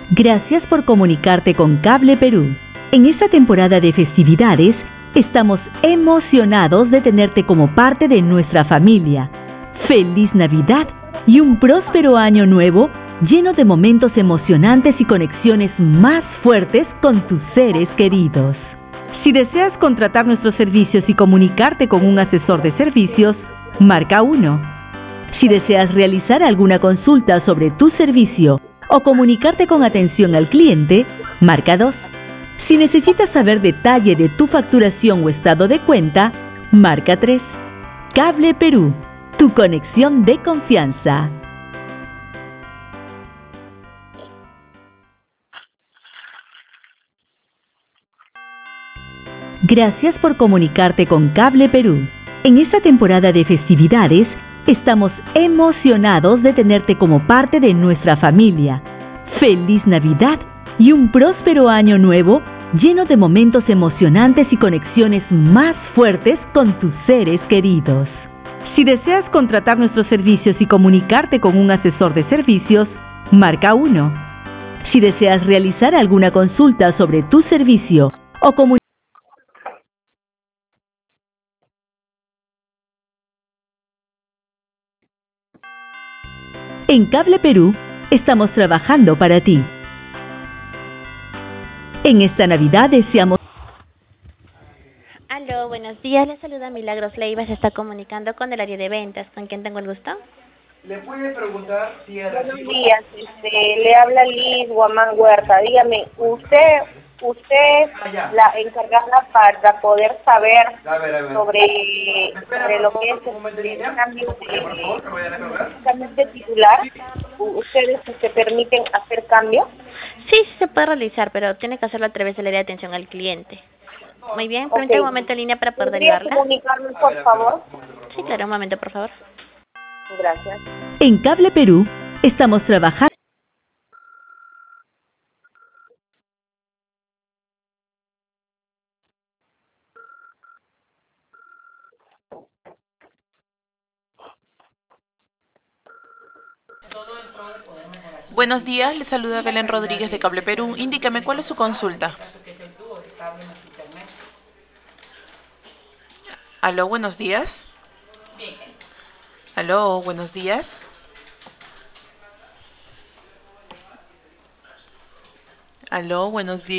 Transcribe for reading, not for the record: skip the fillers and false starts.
Gracias por comunicarte con Cable Perú. En esta temporada de festividades, estamos emocionados de tenerte como parte de nuestra familia. ¡Feliz Navidad y un próspero año nuevo lleno de momentos emocionantes y conexiones más fuertes con tus seres queridos! Si deseas contratar nuestros servicios y comunicarte con un asesor de servicios, marca 1. Si deseas realizar alguna consulta sobre tu servicio o comunicarte con atención al cliente, marca 2. Si necesitas saber detalle de tu facturación o estado de cuenta, marca 3. Cable Perú, tu conexión de confianza. Gracias por comunicarte con Cable Perú. En esta temporada de festividades, estamos emocionados de tenerte como parte de nuestra familia. ¡Feliz Navidad y un próspero año nuevo lleno de momentos emocionantes y conexiones más fuertes con tus seres queridos! Si deseas contratar nuestros servicios y comunicarte con un asesor de servicios, marca 1. Si deseas realizar alguna consulta sobre tu servicio o comunicarte en Cable Perú, estamos trabajando para ti. En esta Navidad deseamos... Aló, buenos días. Le saluda Milagros Leiva. Se está comunicando con el área de ventas. ¿Con quién tengo el gusto? ¿Le puede preguntar si el Buenos recibo... días, le habla Liz Guamán Huerta. Dígame, ¿usted es ya. la encargada para poder saber A ver. sobre lo que es un momento en línea? el cambio Por favor, te voy a dejar hablar. de titular? ¿Ustedes se permiten hacer cambios? Sí, sí se puede realizar, pero tiene que hacerlo a través del área de atención al cliente. Muy bien, permítame un momento en línea para poder ¿Podría ayudarla. comunicarme, por favor? Sí, claro, un momento, por favor. Gracias. En Cable Perú, estamos trabajando... Buenos días, le saluda Belén Rodríguez de Cable Perú. Indíqueme, ¿cuál es su consulta? Aló, buenos días. Aló, buenos días. Aló, buenos días.